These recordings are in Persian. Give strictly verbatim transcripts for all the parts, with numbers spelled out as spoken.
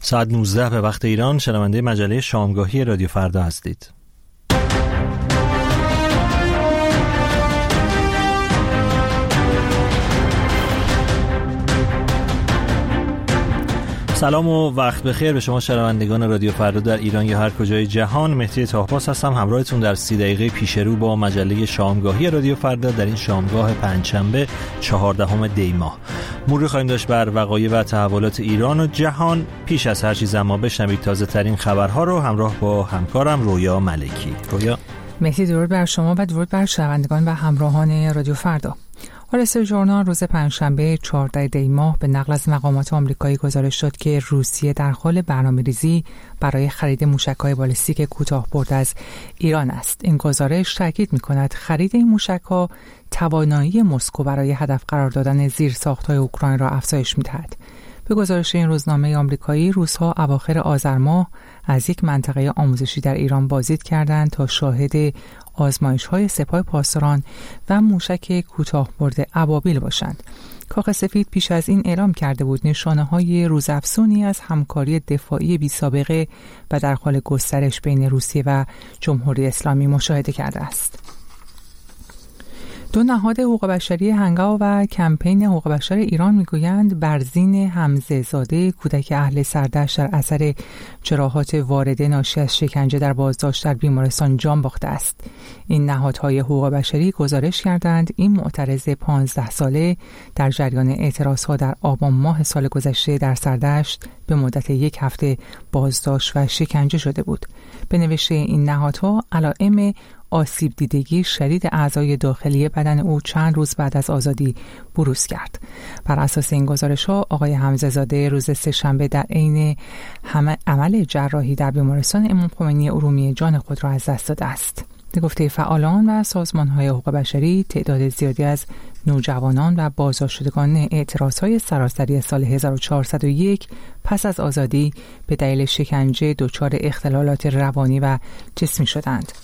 ساعت نوزده به وقت ایران شنونده مجله شامگاهی رادیو فردا هستید. سلام و وقت بخیر به شما شنوندگان رادیو فردا در ایران یا هر کجای جهان. مهدی طاهپاس هستم، همراهتون در سی دقیقه پیش رو با مجله شامگاهی رادیو فردا در این شامگاه پنجشنبه چهاردهم دی ماه. مرور خواهیم داشت بر وقایع و تحولات ایران و جهان. پیش از هر چیز اما بشنوید تازه ترین خبرها رو همراه با همکارم رویا ملکی. رویا. مهدی، درود بر شما و درود بر شنوندگان و همراهان رادیو فردا. وال استریت ژورنال روز پنجشنبه چهاردهم دی ماه به نقل از مقامات آمریکایی گزارش داد که روسیه در حال برنامه‌ریزی برای خرید موشک‌های بالستیک کوتاه‌برد از ایران است. این گزارش تاکید می‌کند خرید این موشک‌ها توانایی مسکو برای هدف قرار دادن زیرساخت‌های اوکراین را افزایش می‌دهد. به گزارش این روزنامه آمریکایی، روس‌ها اواخر آذر ماه از یک منطقه آموزشی در ایران بازدید کردند تا شاهد آزمایش‌های سپاه پاسداران و موشک کوتاه‌برد ابابیل باشند. کاخ سفید پیش از این اعلام کرده بود نشانه‌های روزافزونی از همکاری دفاعی بی‌سابقه و در حال گسترش بین روسیه و جمهوری اسلامی مشاهده کرده است. دو نهاد حقوق بشری هنگاو و کمپین حقوق بشر ایران میگویند برزین حمزه زاده کودک اهل سردشت در اثر جراحات وارده ناشی از شکنجه در بازداشت در بیمارستان جان باخته است. این نهادهای حقوق بشری گزارش کردند این معترض پانزده ساله در جریان اعتراضها در آبان ماه سال گذشته در سردشت به مدت یک هفته بازداشت و شکنجه شده بود. به نوشته این نهادها علائم آسیب دیدگی شدید اعضای داخلی بدن او چند روز بعد از آزادی بروز کرد. بر اساس این گزارش‌ها آقای حمزه زاده روز سه‌شنبه در عین عمل جراحی در بیمارستان امام خمینی ارومیه جان خود را از دست داده است. به گفته فعالان و سازمان‌های حقوق بشری، تعداد زیادی از نوجوانان و بازداشتگان اعتراض‌های سراسری سال هزار و چهارصد و یک پس از آزادی به دلیل شکنجه دچار اختلالات روانی و جسمی شدند.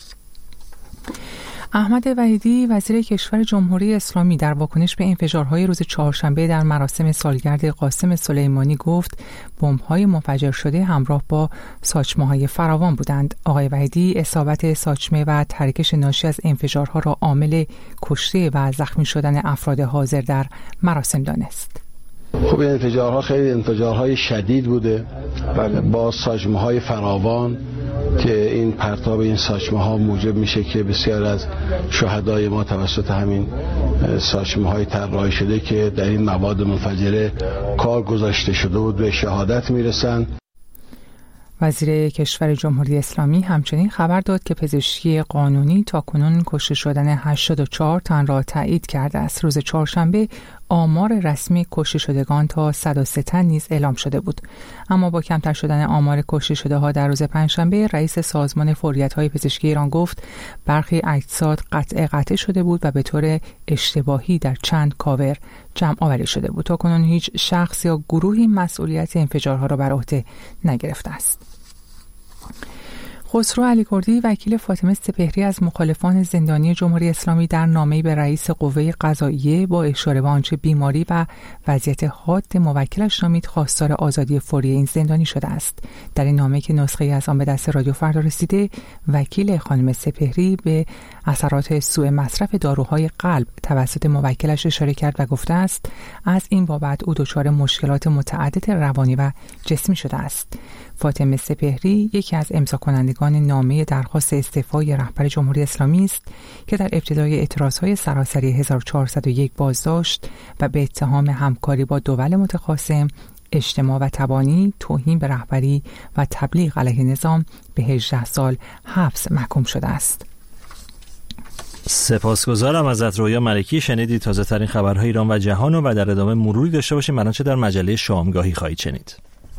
احمد وحیدی وزیر کشور جمهوری اسلامی در واکنش به انفجارهای روز چهارشنبه در مراسم سالگرد قاسم سلیمانی گفت بمب‌های منفجر شده همراه با ساچمه‌های فراوان بودند. آقای وحیدی اصابت ساچمه و ترکش ناشی از انفجارها را عامل کشته و زخمی شدن افراد حاضر در مراسم دانست. خب این انفجارها خیلی انفجارهای شدید بوده و با ساچمه‌های فراوان که این پرتاب این ساچمه ها موجب میشه که بسیار از شهدای ما توسط همین ساچمه های طراحی شده که در این مواد منفجره کار گذاشته شده بود به شهادت میرسن. وزیر کشور جمهوری اسلامی همچنین خبر داد که پزشکی قانونی تاکنون کشته شدن هشتاد و چهار تن را تایید کرده است. روز چهارشنبه آمار رسمی کشته شدگان تا صد و سه تن نیز اعلام شده بود. اما با کمتر شدن آمار کشته شده ها در روز پنجشنبه، رئیس سازمان فوریت‌های پزشکی ایران گفت برخی اجساد قطع قطع شده بود و به طور اشتباهی در چند کاور جمع آوری شده بود. تاکنون هیچ شخص یا گروهی مسئولیت انفجارها را بر عهده نگرفته است. خسرو علیکردی وکیل فاطمه سپهری از مخالفان زندانی جمهوری اسلامی در نامه‌ای به رئیس قوه قضاییه با اشاره به آنچه بیماری و وضعیت حاد موکلش نامید خواستار آزادی فوری این زندانی شده است. در این نامه که نسخه‌ای از آن به دست رادیو فردا رسیده، وکیل خانم سپهری به اثرات سوء مصرف داروهای قلب توسط موکلش اشاره کرد و گفته است از این بابت او دچار مشکلات متعدد روانی و جسمی شده است. فاطمه سپهری یکی از امضاکنندگان نامه درخواست استعفای رهبر جمهوری اسلامی است که در ابتدای اعتراضهای سراسری هزار و چهارصد و یک بازداشت و به اتهام همکاری با دول متخاصم، اجتماع و تبانی، توهین به رهبری و تبلیغ علیه نظام به هجده سال حبس محکوم شده است. سپاسگزارم ازت رویا ملکی. شنیدید تازه ترین خبرهای ایران و جهان و در ادامه مروری داشته باشیم بر آنچه در مجله شامگاهی خواهید شنید.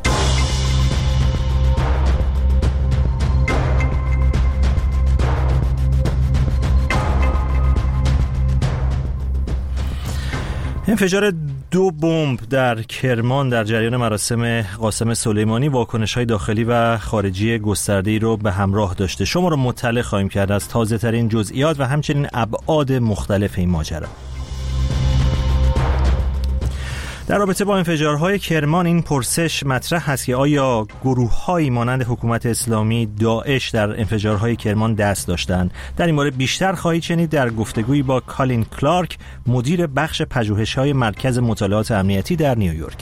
انفجار دو بمب در کرمان در جریان مراسم قاسم سلیمانی واکنش‌های داخلی و خارجی گسترده‌ای رو به همراه داشته. شما رو مطلع خواهیم کرد از تازه‌ترین جزئیات و همچنین ابعاد مختلف این ماجرا. در رابطه با انفجارهای کرمان این پرسش مطرح هست که آیا گروه‌هایی مانند حکومت اسلامی، داعش در انفجارهای کرمان دست داشتند؟ در این باره بیشتر خواهید شنید در گفتگویی با کالین کلارک، مدیر بخش پژوهش‌های مرکز مطالعات امنیتی در نیویورک.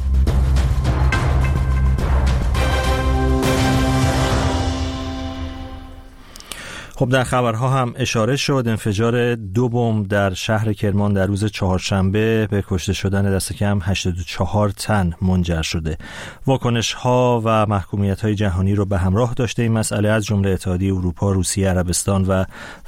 خب در خبرها هم اشاره شد، انفجار دو بمب در شهر کرمان در روز چهارشنبه به کشته شدن دست کم هشتاد و چهار تن منجر شده. واکنش‌ها و محکومیت‌های جهانی رو به همراه داشته این مسئله، از جمله اتحادیه اروپا، روسیه، عربستان و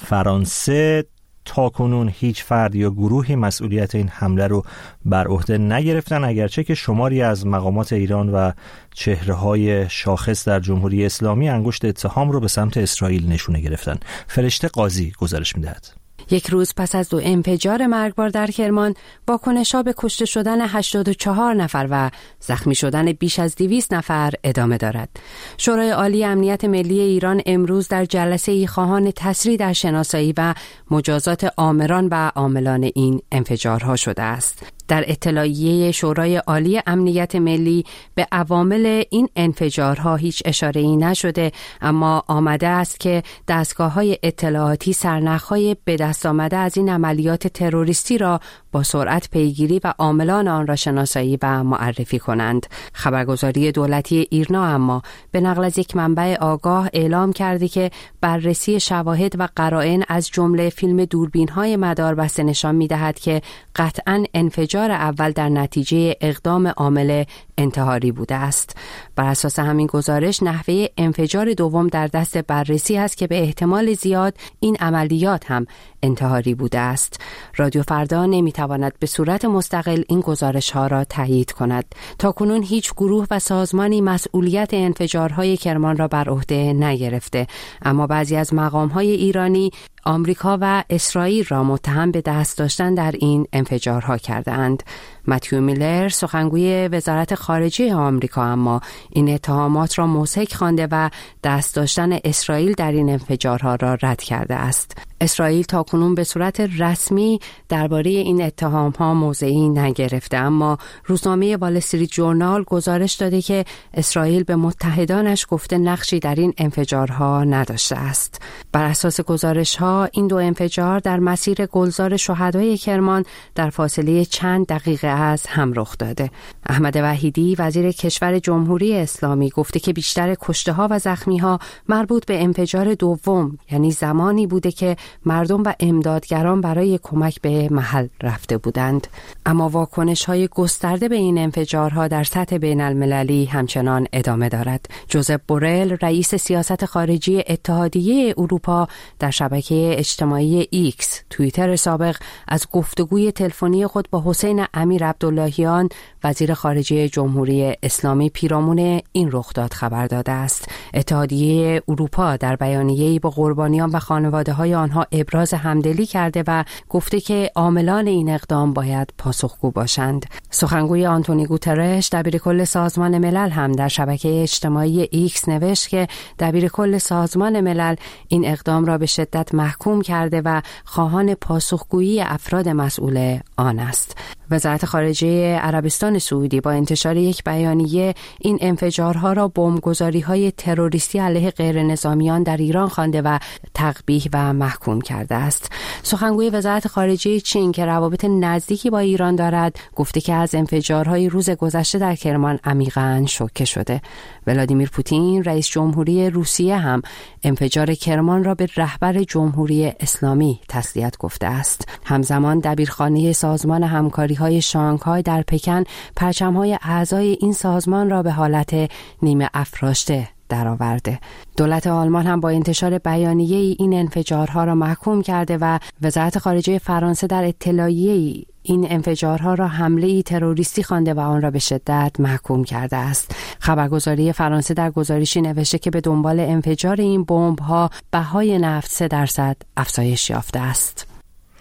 فرانسه. تاکنون هیچ فرد یا گروهی مسئولیت این حمله رو بر عهده نگرفتن، اگرچه که شماری از مقامات ایران و چهره‌های شاخص در جمهوری اسلامی انگشت اتهام رو به سمت اسرائیل نشونه گرفتن. فرشته قاضی گزارش می‌دهد. یک روز پس از دو انفجار مرگبار در کرمان، واکنش‌ها به کشته شدن هشتاد و چهار نفر و زخمی شدن بیش از دویست نفر ادامه دارد. شورای عالی امنیت ملی ایران امروز در جلسه‌ای خواهان تسریع در شناسایی و مجازات آمران و عاملان این انفجارها شده است. در اطلاعیه شورای عالی امنیت ملی به عوامل این انفجارها هیچ اشاره‌ای نشده، اما آمده است که دستگاه‌های اطلاعاتی سرنخ‌های به دست آمده از این عملیات تروریستی را با سرعت پیگیری و عاملان آن را شناسایی و معرفی کنند. خبرگزاری دولتی ایرنا اما به نقل از یک منبع آگاه اعلام کرده که بررسی شواهد و قرائن از جمله فیلم دوربین‌های مداربسته نشان می‌دهد که قطعاً انفجار اول در نتیجه اقدام عامل انتحاری بوده است. بر اساس همین گزارش نحوه انفجار دوم در دست بررسی است که به احتمال زیاد این عملیات هم انتحاری بوده است. رادیو فردا نمیتواند به صورت مستقل این گزارش ها را تایید کند. تاکنون هیچ گروه و سازمانی مسئولیت انفجارهای کرمان را بر عهده نگرفته، اما بعضی از مقام های ایرانی آمریکا و اسرائیل را متهم به دست داشتن در این انفجارها کردند. متیو میلر سخنگوی وزارت خارجه آمریکا اما این اتهامات را مضحک خوانده و دست داشتن اسرائیل در این انفجارها را رد کرده است. اسرائیل تاکنون به صورت رسمی درباره این اتهام‌ها موضعی نگرفته، اما روزنامه وال استریت جورنال گزارش داده که اسرائیل به متحدانش گفته نقشی در این انفجارها نداشته است. بر اساس گزارش‌ها این دو انفجار در مسیر گلزار شهدای کرمان در فاصله چند دقیقه از هم رخ داده. احمد وحیدی وزیر کشور جمهوری اسلامی گفته که بیشتر کشته‌ها و زخمی‌ها مربوط به انفجار دوم، یعنی زمانی بوده که مردم و امدادگران برای کمک به محل رفته بودند. اما واکنش‌های گسترده به این انفجارها در سطح بین‌المللی همچنان ادامه دارد. جوزپ بورل رئیس سیاست خارجی اتحادیه اروپا در شبکه اجتماعی ایکس توییتر سابق از گفتگوی تلفنی خود با حسین امیر عبداللهیان وزیر خارجه جمهوری اسلامی پیرامون این رخداد خبر داده است. اتحادیه اروپا در بیانیه‌ای با قربانیان و خانواده‌های آنها ابراز همدلی کرده و گفته که عاملان این اقدام باید پاسخگو باشند. سخنگوی آنتونی گوترش دبیرکل سازمان ملل هم در شبکه اجتماعی ایکس نوشت که دبیرکل سازمان ملل این اقدام را به شدت محکوم کرده و خواهان پاسخگویی افراد مسئول آن است. وزارت خارجه عربستان سعودی با انتشار یک بیانیه این انفجارها را بمبگذاری‌های تروریستی علیه غیر نظامیان در ایران خوانده و تقبیح و محکوم کرده است. سخنگوی وزارت خارجه چین که روابط نزدیکی با ایران دارد گفته که از انفجارهای روز گذشته در کرمان عمیقاً شوکه شده. ولادیمیر پوتین رئیس جمهوری روسیه هم انفجار کرمان را به رهبر جمهوری اسلامی تسلیت گفته است. همزمان دبیرخانه سازمان همکاری‌های شانگهای در پکن پرچم‌های اعضای این سازمان را به حالت نیمه افراشته درآورده. دولت آلمان هم با انتشار بیانیه این انفجارها را محکوم کرده و وزارت خارجه فرانسه در اطلاعیه این انفجارها را حمله تروریستی خوانده و آن را به شدت محکوم کرده است. خبرگزاری فرانسه در گزارشی نوشته که به دنبال انفجار این بمب‌ها بهای نفت سه درصد افزایش یافته است.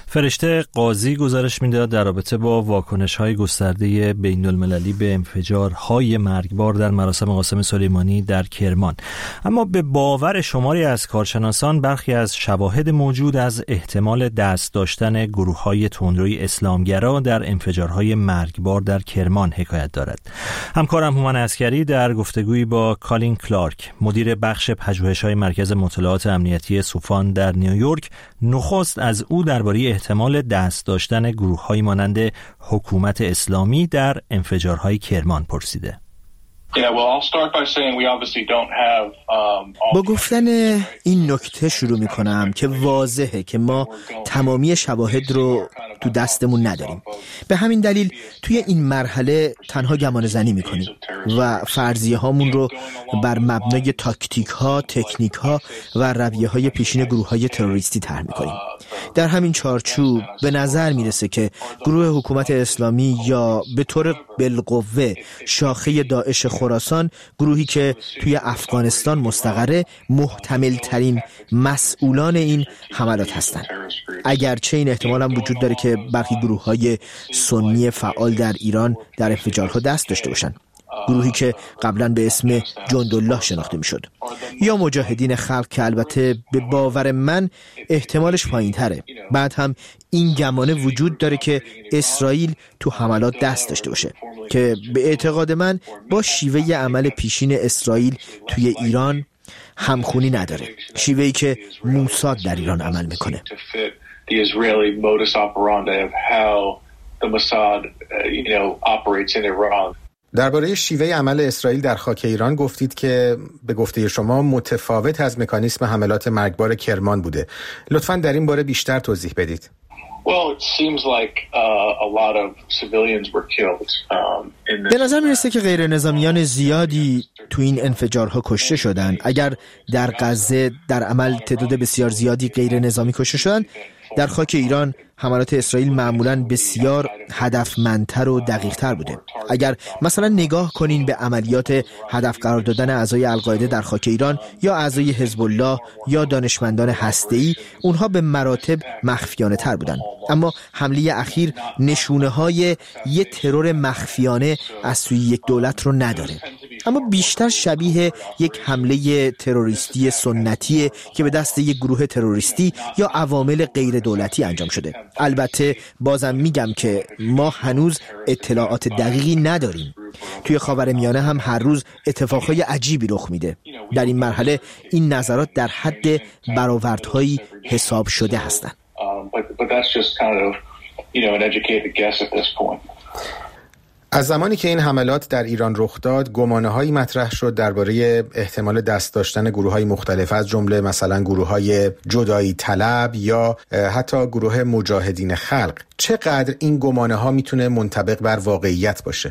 فرشته قاضی گزارش میداد در رابطه با واکنش‌های گسترده بین‌المللی به انفجارهای مرگبار در مراسم قاسم سلیمانی در کرمان. اما به باور شماری از کارشناسان برخی از شواهد موجود از احتمال دست داشتن گروه‌های تندروی اسلامگرا در انفجارهای مرگبار در کرمان حکایت دارد. همکارم هومن عسکری در گفتگویی با کالین کلارک، مدیر بخش پژوهش‌های مرکز مطالعات امنیتی سوفان در نیویورک، نخست از او درباره احتمال دست داشتن گروه‌هایی مانند حکومت اسلامی در انفجارهای کرمان پرسیده. با گفتن این نکته شروع می کنم که واضحه که ما تمامی شواهد رو تو دستمون نداریم. به همین دلیل توی این مرحله تنها گمان زنی می کنیم و فرضیه هامون رو بر مبنای تاکتیک ها، تکنیک ها و رویه های پیشین گروه های تروریستی طرح می کنیم. در همین چارچوب به نظر می رسه که گروه حکومت اسلامی یا به طور بالقوه شاخه داعش خراسان، گروهی که توی افغانستان مستقره، محتمل ترین مسئولان این حملات هستند. اگرچه این احتمال هم وجود داره که برخی گروه های سنی فعال در ایران در انفجارها دست داشته باشند، گروهی که قبلا به اسم جندالله شناخته می شد، یا مجاهدین خلق که البته به باور من احتمالش پایین تره. بعد هم این گمانه وجود داره که اسرائیل تو حملات دست داشته باشه که به اعتقاد من با شیوه عمل پیشین اسرائیل توی ایران همخونی نداره، شیوهی که موساد در ایران عمل میکنه. درباره شیوه عمل اسرائیل در خاک ایران گفتید که به گفته شما متفاوت از مکانیسم حملات مرگبار کرمان بوده. لطفاً در این باره بیشتر توضیح بدید. به نظر میرسه که غیر نظامیان زیادی تو این انفجارها کشته شدن. اگر در غزه در عمل تعداد بسیار زیادی غیر نظامی کشته شدن، در خاک ایران حملات اسرائیل معمولاً بسیار هدفمندتر و دقیق‌تر بوده. اگر مثلا نگاه کنین به عملیات هدف قرار دادن اعضای القاعده در خاک ایران یا اعضای حزب الله یا دانشمندان هسته‌ای، اونها به مراتب مخفیانه تر بودن. اما حمله اخیر نشونه‌های یه ترور مخفیانه از سوی یک دولت رو نداره، اما بیشتر شبیه یک حمله تروریستی سنتیه که به دست یک گروه تروریستی یا عوامل غیر دولتی انجام شده. البته بازم میگم که ما هنوز اطلاعات دقیقی نداریم. توی خاورمیانه هم هر روز اتفاقهای عجیبی رخ میده. در این مرحله این نظرات در حد برآوردهایی حساب شده هستند. از زمانی که این حملات در ایران رخ داد، گمانه‌هایی مطرح شد درباره احتمال دست داشتن گروه‌های مختلف، از جمله مثلا گروه‌های جدایی طلب یا حتی گروه مجاهدین خلق. چقدر این گمانه‌ها میتونه منطبق بر واقعیت باشه؟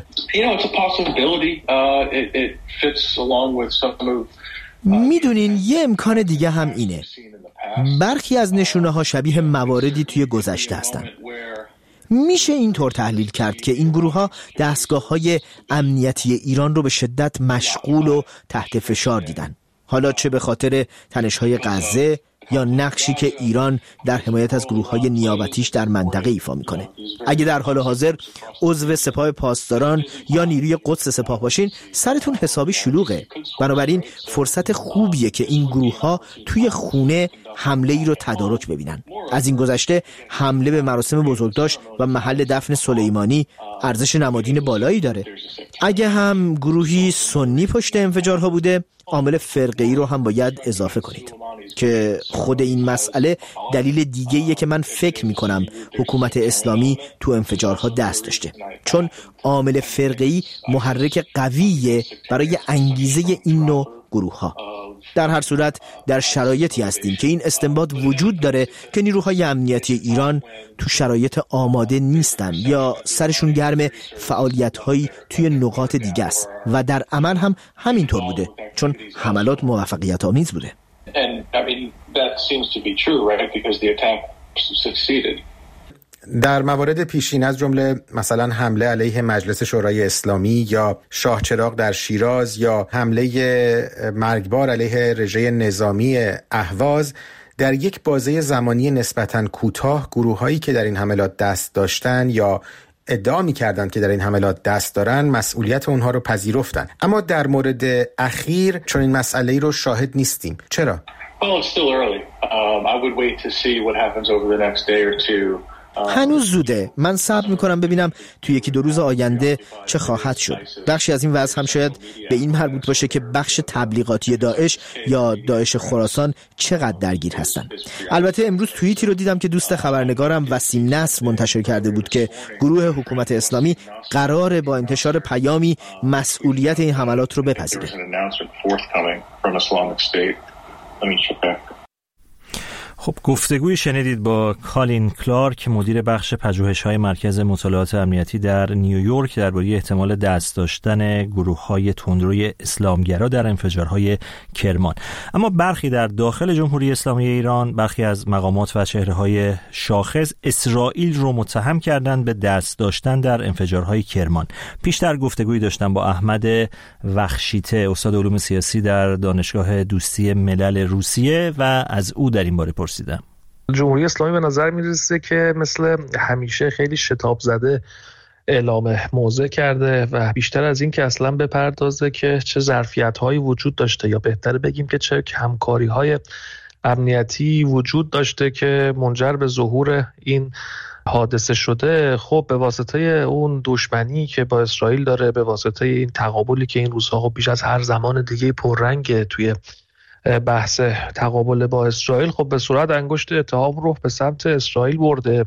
میدونین یه امکان دیگه هم اینه. برخی از نشونه‌ها شبیه مواردی توی گذشته هستن. میشه اینطور تحلیل کرد که این گروه‌ها دستگاه‌های امنیتی ایران رو به شدت مشغول و تحت فشار دیدن. حالا چه به خاطر تنش‌های غزه یا نقشی که ایران در حمایت از گروه‌های نیابتیش در منطقه ایفا می‌کنه. اگه در حال حاضر عضو سپاه پاسداران یا نیروی قدس سپاه باشین، سرتون حسابی شلوغه. بنابراین فرصت خوبیه که این گروه‌ها توی خونه حمله ای رو تدارک ببینن. از این گذشته حمله به مراسم بزرگداشت و محل دفن سلیمانی ارزش نمادین بالایی داره. اگه هم گروهی سنی پشت انفجارها بوده، عامل فرقه‌ای رو هم باید اضافه کنید که خود این مسئله دلیل دیگه‌ایه که من فکر می‌کنم حکومت اسلامی تو انفجارها دست داشته، چون عامل فرقه‌ای محرک قویه برای انگیزه این نوع گروه‌ها. در هر صورت در شرایطی هستیم که این استنباط وجود داره که نیروهای امنیتی ایران تو شرایط آماده نیستن یا سرشون گرم فعالیت‌هایی توی نقاط دیگه است و در عمل هم همینطور بوده، چون حملات موفقیت آمیز بوده. در موارد پیشین از جمله مثلا حمله علیه مجلس شورای اسلامی یا شاه چراغ در شیراز یا حمله مرگبار علیه رژه نظامی اهواز، در یک بازه زمانی نسبتاً کوتاه گروه‌هایی که در این حملات دست داشتن یا ادعا می‌کردند که در این حملات دست دارن مسئولیت اونها رو پذیرفتن. اما در مورد اخیر چون این مسئله‌ای رو شاهد نیستیم. چرا؟ هنوز زوده. من صبر میکنم ببینم توی یکی دو روز آینده چه خواهد شد. بخشی از این وضع هم شاید به این مربوط باشه که بخش تبلیغاتی داعش یا داعش خراسان چقدر درگیر هستن. البته امروز توییتی رو دیدم که دوست خبرنگارم وسیم نصر منتشر کرده بود که گروه حکومت اسلامی قراره با انتشار پیامی مسئولیت این حملات رو بپذیره. خب گفتگوی شنیدید با کالین کلارک، مدیر بخش پژوهش‌های مرکز مطالعات امنیتی در نیویورک درباره احتمال دست داشتن گروه‌های تندروی اسلامگرا در انفجارهای کرمان. اما برخی در داخل جمهوری اسلامی ایران، برخی از مقامات و چهره‌های شاخص اسرائیل رو متهم کردند به دست داشتن در انفجارهای کرمان. پیشتر گفتگویی داشتم با احمد وخشیته، استاد علوم سیاسی در دانشگاه دوستی ملل روسیه و از او در این باره پرسیدم. جمهوری اسلامی به نظر میرسه که مثل همیشه خیلی شتاب زده اعلام موضع کرده و بیشتر از این که اصلا بپردازه که چه ظرفیت‌هایی وجود داشته، یا بهتر بگیم که چه همکاری‌های امنیتی وجود داشته که منجر به ظهور این حادثه شده. خب به واسطه اون دشمنی که با اسرائیل داره، به واسطه این تقابلی که این روزها خب بیش از هر زمان دیگه پررنگ توی بحث تقابل با اسرائیل، خب به صورت انگشت اتهام رو به سمت اسرائیل برده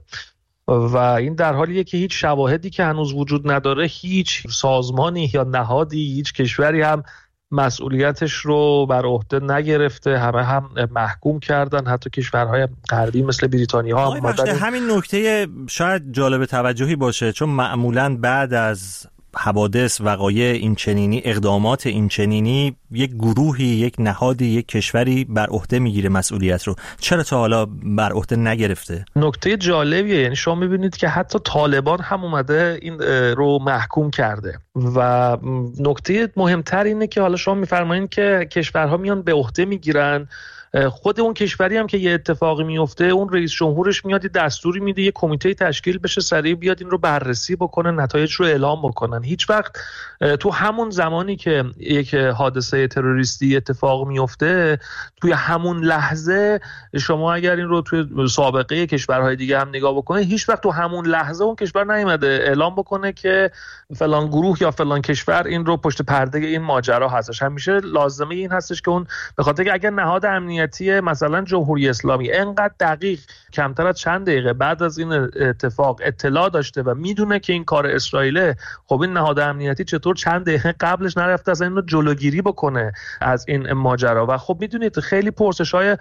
و این در حالیه که هیچ شواهدی که هنوز وجود نداره، هیچ سازمانی یا نهادی، هیچ کشوری هم مسئولیتش رو بر عهده نگرفته. همه هم محکوم کردن، حتی کشورهای غربی مثل بریتانیا هم اومدن. همین نکته شاید جالب توجهی باشه، چون معمولاً بعد از حوادث، وقایع این چنینی، اقدامات این چنینی، یک گروهی، یک نهادی، یک کشوری بر عهده میگیره مسئولیت رو. چرا تا حالا بر عهده نگرفته؟ نکته جالبیه، یعنی شما میبینید که حتی طالبان هم اومده این رو محکوم کرده و نکته مهمتر اینه که حالا شما میفرمایید که کشورها میان به عهده میگیرن، خود اون کشوری هم که یه اتفاقی میفته، اون رئیس جمهورش میاد دستوری میده یه کمیته تشکیل بشه، سریع بیاد این رو بررسی بکنه، نتایج رو اعلام بکنن. هیچ وقت تو همون زمانی که یک حادثه تروریستی اتفاق میفته، توی همون لحظه شما اگر این رو توی سابقه کشورهای دیگه هم نگاه بکنید، هیچ وقت تو همون لحظه اون کشور نیومده اعلام بکنه که فلان گروه یا فلان کشور این رو پشت پرده این ماجرا هستش. همیشه لازمه این هستش که اون به خاطر که اگر نهاد امنیتی مثلا جمهوری اسلامی انقدر دقیق کمتر از چند دقیقه بعد از این اتفاق اطلاع داشته و میدونه که این کار اسرائیله، خب این نهاد امنیتی چطور چند دقیقه قبلش نرفته از این رو جلوگیری بکنه از این ماجرا؟ و خب میدونید خیلی پرسش‌های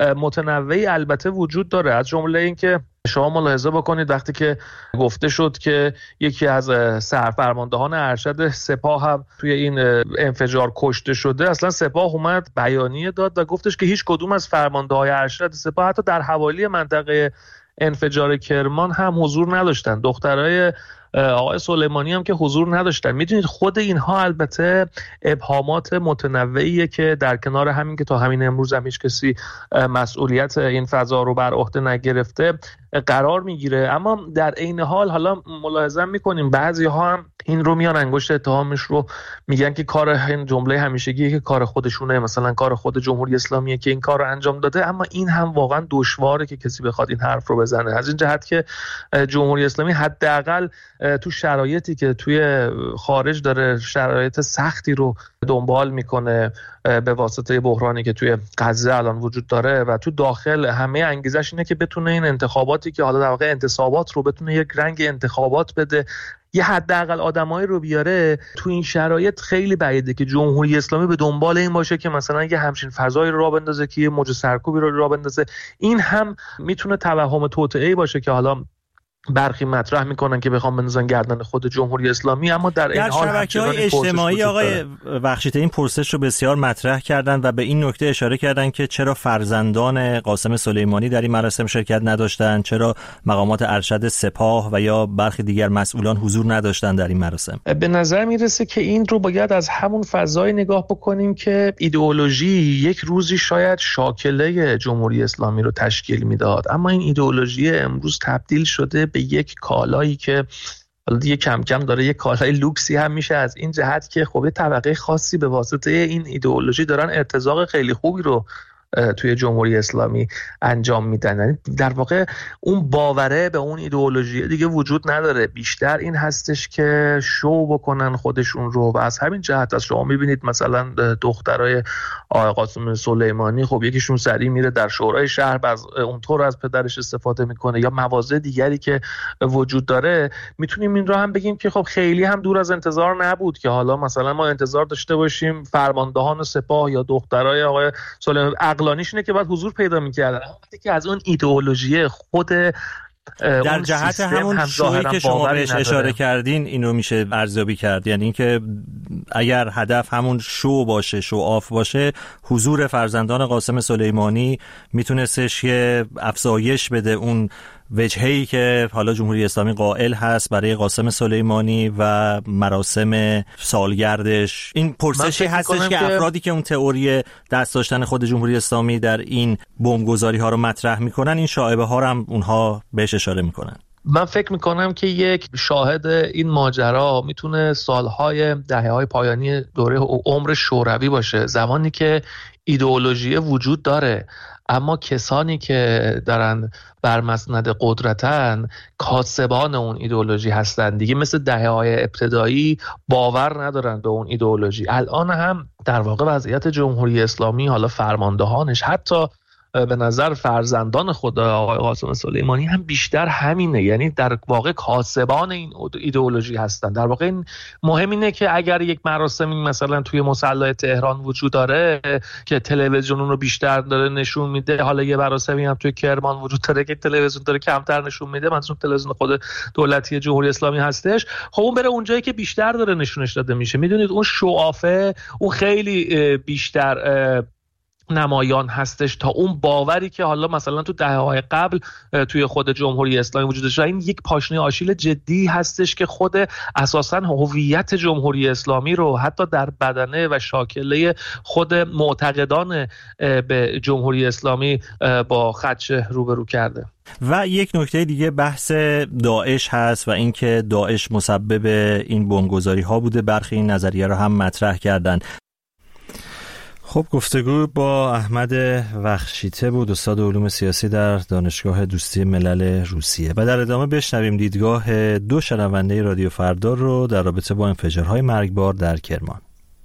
متنوعی البته وجود داره، از جمله این که شما ملاحظه بکنید وقتی که گفته شد که یکی از سرفرماندهان ارشد سپاه هم توی این انفجار کشته شده، اصلا سپاه اومد بیانیه داد و گفتش که هیچ کدوم از فرمانده‌های ارشد سپاه حتی در حوالی منطقه انفجار کرمان هم حضور نداشتن. دخترای آقای سلیمانی هم که حضور نداشتن. میدونید خود اینها البته ابهامات متنوعیه که در کنار همین که تا همین امروز هم هیچ کسی مسئولیت این فضا رو بر عهده نگرفته قرار میگیره. اما در عین حال حالا ملاحظه میکنیم بعضی ها هم این رو میان انگشت اتهامش رو میگن که کار این جمله همیشگیه که کار خودشونه، مثلا کار خود جمهوری اسلامیه که این کار رو انجام داده. اما این هم واقعا دشواره که کسی بخواد این حرف رو بزنه، از این جهت که جمهوری اسلامی حداقل تو شرایطی که توی خارج داره شرایط سختی رو دنبال میکنه به واسطه بحرانی که توی غزه الان وجود داره و تو داخل همه انگیزش اینه که بتونه این انتخاباتی که حالا در واقع انتصابات رو بتونه یک رنگ انتخابات بده، یه حداقل آدمایی رو بیاره. تو این شرایط خیلی بعیده که جمهوری اسلامی به دنبال این باشه که مثلا یه همچین فضایی رو راه بندازه که یه موج سرکوبی رو راه بندازه. این هم میتونه توهم توطئه‌ای باشه که حالا برخی مطرح میکنن که بخوام بندازن گردن خود جمهوری اسلامی، اما در این حال شبکه‌های اجتماعی آقای بخشیده این پرسش رو بسیار مطرح کردن و به این نکته اشاره کردن که چرا فرزندان قاسم سلیمانی در این مراسم شرکت نداشتن، چرا مقامات ارشد سپاه و یا برخی دیگر مسئولان حضور نداشتن در این مراسم. به نظر میرسه که این رو باید از همون فضای نگاه بکنیم که ایدئولوژی یک روزی شاید شاکله جمهوری اسلامی رو تشکیل میداد، اما این ایدئولوژی امروز تبدیل شده به یک کالایی که حالا دیگه کم کم داره یک کالای لوکسی هم میشه، از این جهت که خب طبقه خاصی به واسطه این ایدئولوژی دارن ارتزاق خیلی خوبی رو توی جمهوری اسلامی انجام میدن. یعنی در واقع اون باوره به اون ایدئولوژی دیگه وجود نداره، بیشتر این هستش که شو بکنن خودشون رو و از همین جهت از شما میبینید مثلا دخترای آقای قاسم سلیمانی خب یکیشون سریع میره در شورای شهر از اونطور از پدرش استفاده میکنه، یا مواضع دیگری که وجود داره. میتونیم این رو هم بگیم که خب خیلی هم دور از انتظار نبود که حالا مثلا ما انتظار داشته باشیم فرماندهان سپاه یا دخترای آقای سلیمانی عقلانیش اینه که باید حضور پیدا می‌کردن، وقتی که از اون ایدئولوژی خود در جهت همون شویی که شما بهش اشاره کردین این رو میشه ارزیابی کرد، یعنی اینکه اگر هدف همون شو باشه، شو آف باشه، حضور فرزندان قاسم سلیمانی میتونستش که افزایش بده اون وجهه‌ای که حالا جمهوری اسلامی قائل هست برای قاسم سلیمانی و مراسم سالگردش. این پرسشی هستش که افرادی که اون تئوری دست داشتن خود جمهوری اسلامی در این بمبگذاری ها رو مطرح میکنن، این شایبه ها رو هم اونها بهش اشاره میکنن. من فکر میکنم که یک شاهد این ماجرا میتونه سالهای دهه‌های پایانی دوره عمر شوروی باشه، زمانی که ایدئولوژی وجود داره اما کسانی که دارن بر مسند قدرتن کاسبان اون ایدئولوژی هستن دیگه، مثل دهه‌های ابتدایی باور ندارن به اون ایدئولوژی. الان هم در واقع وضعیت جمهوری اسلامی، حالا فرماندهانش، حتی به نظر فرزندان خود آقای قاسم سلیمانی هم بیشتر همینه، یعنی در واقع کاسبان این ایدئولوژی هستن. در واقع این مهم اینه که اگر یک مراسمی مثلا توی مصلی تهران وجود داره که تلویزیون اون رو بیشتر داره نشون میده، حالا یه مراسمی هم توی کرمان وجود داره که تلویزیون داره کمتر نشون میده، مثلا تلویزیون خود دولتی جمهوری اسلامی هستش، خب اون بره اونجایی که بیشتر داره نشونش داده میشه. میدونید اون شوافه اون خیلی بیشتر نمایان هستش تا اون باوری که حالا مثلا تو دهه‌های قبل توی خود جمهوری اسلامی وجود داشت. این یک پاشنه آشیل جدی هستش که خود اساساً هویت جمهوری اسلامی رو حتی در بدنه و شاکله خود معتقدان به جمهوری اسلامی با خدشه روبرو کرده. و یک نکته دیگه بحث داعش هست و اینکه داعش مسبب این بمبگذاری ها بوده. برخی این نظریه رو هم مطرح کردن. خب گفتگو با احمد وخشیته بود، استاد علوم سیاسی در دانشگاه دوستی ملل روسیه، و در ادامه بشنویم دیدگاه دو شنونده رادیو فردا رو در رابطه با انفجارهای مرگبار در کرمان.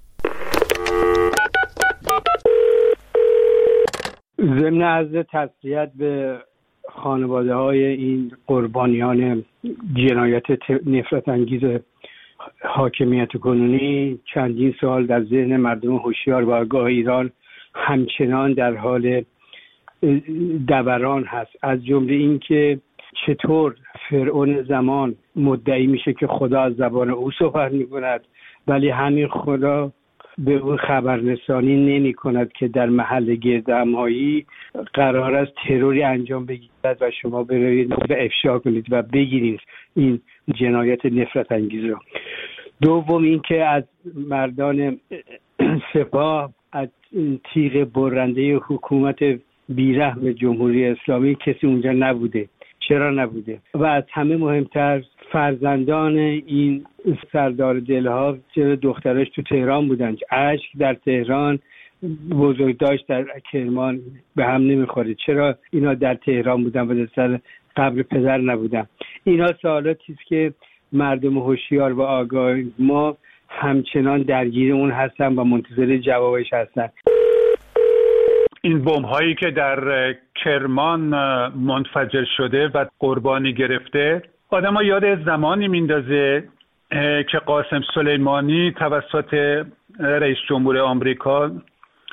ضمن عرض تسلیت به خانواده های این قربانیان جنایت نفرت انگیز حاکمیت کنونی، چندین سال در ذهن مردم هوشیار و آگاه ایران همچنان در حال دوران هست. از جمله این که چطور فرعون زمان مدعی میشه که خدا از زبان او صحبت میکند، ولی همین خدا به او خبررسانی نمی کند که در محل گردهمایی قرار است تروری انجام بگیرد و شما برید و افشا کنید و بگیرید این جنایت نفرت انگیز را. دوم این که از مردان سپاه، از تیغ برنده حکومت بیرحم جمهوری اسلامی کسی اونجا نبوده. چرا نبوده؟ و از همه مهمتر فرزندان این سردار دلها، چرا دخترش تو تهران بودن؟ اشک در تهران، بزرگداشت در کرمان به هم نمیخوره. چرا اینا در تهران بودن و در سر قبر پدر نبودن؟ اینا سوالاتی است که مردم هوشیار و آگاه ما همچنان درگیر اون هستن و منتظر جوابش هستن. این بمب هایی که در کرمان منفجر شده و قربانی گرفته، آدم ها یاد زمانی میندازه که قاسم سلیمانی توسط رئیس جمهور آمریکا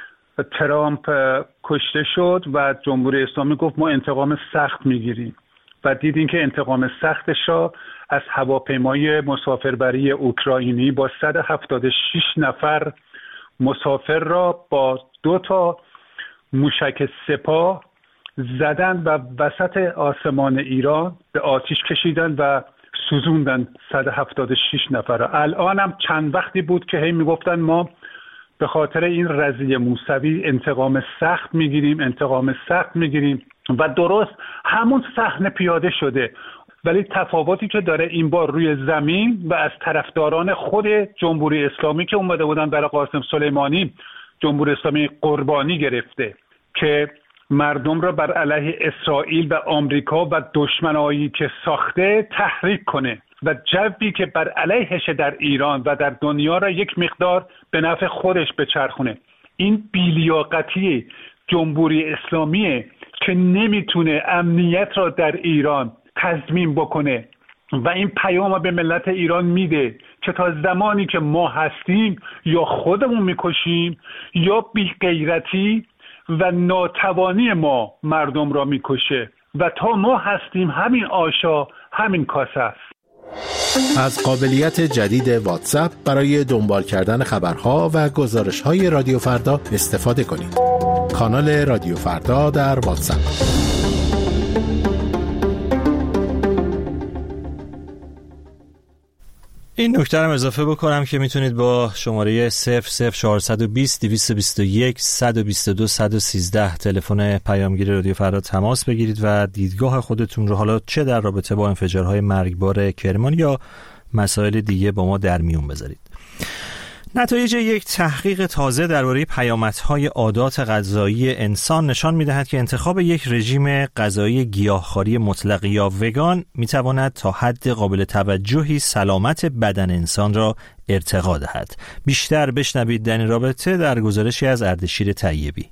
ترامپ کشته شد و جمهوری اسلامی گفت ما انتقام سخت میگیریم. و دیدیم که انتقام سختش را از هواپیمای مسافربری اوکراینی با صد و هفتاد و شش نفر مسافر را با دو تا موشک سپاه زدن و وسط آسمان ایران به آتش کشیدن و سوزوندن صد و هفتاد و شش نفر را. الان هم چند وقتی بود که هی میگفتن ما به خاطر این رضیه موسوی انتقام سخت میگیریم انتقام سخت میگیریم و درست همون صحنه پیاده شده، ولی تفاوتی که داره این بار روی زمین و از طرفداران خود جمهوری اسلامی که اومده بودن برای قاسم سلیمانی جمهوری اسلامی قربانی گرفته که مردم را بر علیه اسرائیل و آمریکا و دشمنایی که ساخته تحریک کنه و جوی که بر علیهش در ایران و در دنیا را یک مقدار به نفع خودش بچرخونه. این بی‌لیاقتی جمهوری اسلامیه که نمیتونه امنیت را در ایران تضمین بکنه و این پیام به ملت ایران میده که تا زمانی که ما هستیم یا خودمون میکشیم یا بی‌غیرتی و ناتوانی ما مردم را میکشه و تا ما هستیم همین آشا همین کاسه است. از قابلیت جدید واتساپ برای دنبال کردن خبرها و گزارش‌های رادیو فردا استفاده کنید. کانال رادیو فردا در واتساپ. این نکته رو اضافه بکنم که میتونید با شماره صفر صفر چهارصد و بیست دویست و بیست و یک صد و بیست و دو صد و سیزده تلفن پیامگیر رادیو فردا تماس بگیرید و دیدگاه خودتون رو حالا چه در رابطه با انفجارهای مرگبار کرمان یا مسائل دیگه با ما در میون بذارید. نتایج یک تحقیق تازه درباره پیامدهای عادات غذایی انسان نشان می‌دهد که انتخاب یک رژیم غذایی گیاهخواری مطلق یا وگان می‌تواند تا حد قابل توجهی سلامت بدن انسان را ارتقا دهد. بیشتر بشنوید در این رابطه در گزارشی از اردشیر طیبی.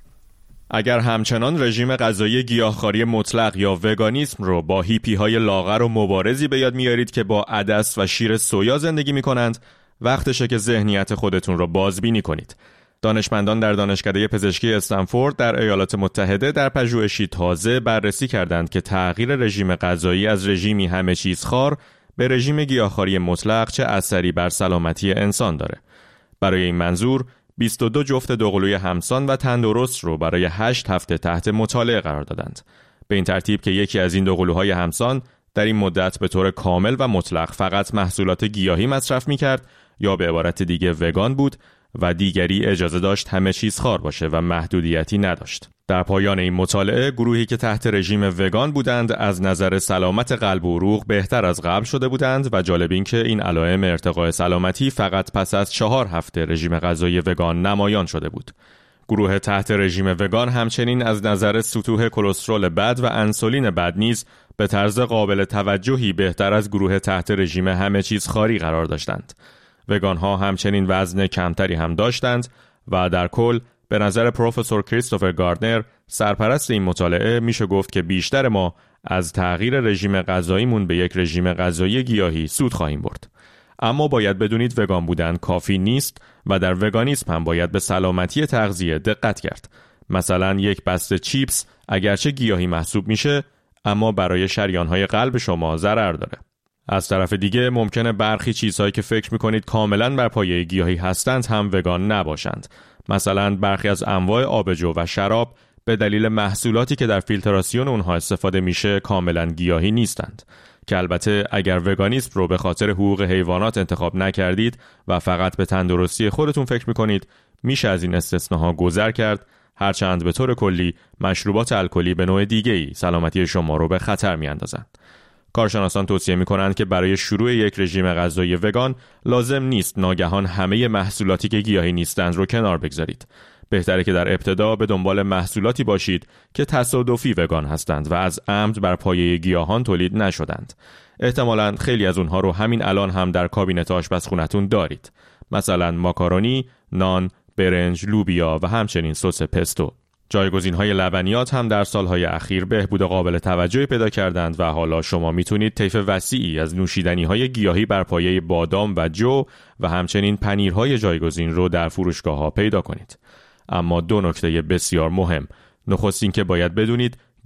اگر همچنان رژیم غذایی گیاهخواری مطلق یا وگانیسم رو با هیپی‌های لاغر و مبارزی به یاد میارید که با عدس و شیر سویا زندگی می‌کنند، وقتشه که ذهنیت خودتون رو بازبینی کنید. دانشمندان در دانشکده پزشکی استنفورد در ایالات متحده در پژوهشی تازه بررسی کردند که تغییر رژیم غذایی از رژیمی همه چیز خوار به رژیم گیاهخواری مطلق چه اثری بر سلامتی انسان داره. برای این منظور بیست و دو جفت دوقلوی همسان و تندرست رو برای هشت هفته تحت مطالعه قرار دادند. به این ترتیب که یکی از این دوقلوهای همسان در این مدت به طور کامل و مطلق فقط محصولات گیاهی مصرف می‌کرد یا به عبارت دیگه وگان بود و دیگری اجازه داشت همه چیز خوار باشه و محدودیتی نداشت. در پایان این مطالعه گروهی که تحت رژیم وگان بودند از نظر سلامت قلب و عروق بهتر از قبل شده بودند و جالب این که این علائم ارتقاء سلامتی فقط پس از چهار هفته رژیم غذایی وگان نمایان شده بود. گروه تحت رژیم وگان همچنین از نظر سطوح کلسترول بد و انسولین بد نیز به طرز قابل توجهی بهتر از گروه تحت رژیم همه چیز خواری قرار داشتند. وگان ها همچنین وزن کمتری هم داشتند و در کل به نظر پروفسور کریستوفر گاردنر سرپرست این مطالعه میشه گفت که بیشتر ما از تغییر رژیم غذاییمون به یک رژیم غذایی گیاهی سود خواهیم برد. اما باید بدونید وگان بودن کافی نیست و در وگانیسم هم باید به سلامتی تغذیه دقت کرد. مثلا یک بسته چیپس اگرچه گیاهی محسوب میشه اما برای شریان‌های قلب شما ضرر داره. از طرف دیگه ممکنه برخی چیزهایی که فکر میکنید کاملا بر پایه گیاهی هستند هم وگان نباشند. مثلا برخی از انواع آبجو و شراب به دلیل محصولاتی که در فیلتراسیون اونها استفاده میشه کاملا گیاهی نیستند. که البته اگر وگانیسم رو به خاطر حقوق حیوانات انتخاب نکردید و فقط به تندرستی خودتون فکر میکنید، میشه از این استثناها گذر کرد، هرچند به طور کلی مشروبات الکلی به نوع دیگه‌ای سلامتی شما رو به خطر میاندازند. کارشناسان توصیه میکنند که برای شروع یک رژیم غذایی وگان لازم نیست ناگهان همه محصولاتی که گیاهی نیستند رو کنار بگذارید. بهتره که در ابتدا به دنبال محصولاتی باشید که تصادفی وگان هستند و از عمد بر پایه گیاهان تولید نشدند. احتمالاً خیلی از اونها رو همین الان هم در کابینت آشپزخونه‌تون دارید. مثلا ماکارونی، نان، برنج، لوبیا و همچنین سس پستو. جایگزین‌های لبنیات هم در سالهای اخیر بهبود قابل توجهی پیدا کردند و حالا شما میتونید طیف وسیعی از نوشیدنی‌های گیاهی بر پایه بادام و جو و همچنین پنیرهای جایگزین رو در فروشگاه‌ها پیدا کنید. اما دو نکته بسیار مهم. نخست این که باید بدونید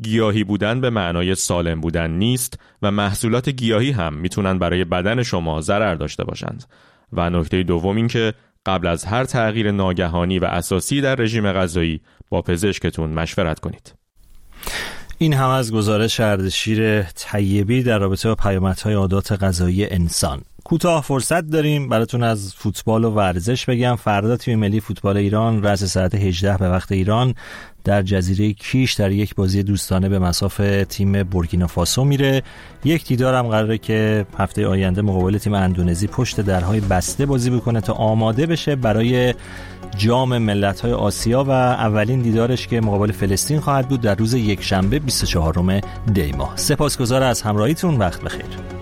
گیاهی بودن به معنای سالم بودن نیست و محصولات گیاهی هم میتونن برای بدن شما ضرر داشته باشند. و نکته دوم این که قبل از هر تغییر ناگهانی و اساسی در رژیم غذایی با پزشکتون مشورت کنید. این هم از گزارش اردشیر طیبی در رابطه با پیامدهای عادات غذایی انسان. کوتاه فرصت داریم براتون از فوتبال و ورزش بگم. فردا تیم ملی فوتبال ایران رأس ساعت هجده به وقت ایران در جزیره کیش در یک بازی دوستانه به مصاف تیم بورکینافاسو میره. یک دیدار هم قراره که هفته آینده مقابل تیم اندونزی پشت درهای بسته بازی بکنه تا آماده بشه برای جام ملت‌های آسیا و اولین دیدارش که مقابل فلسطین خواهد بود در روز یکشنبه بیست و چهارم دی ماه. سپاسگزار از همراهیتون. وقت بخیر.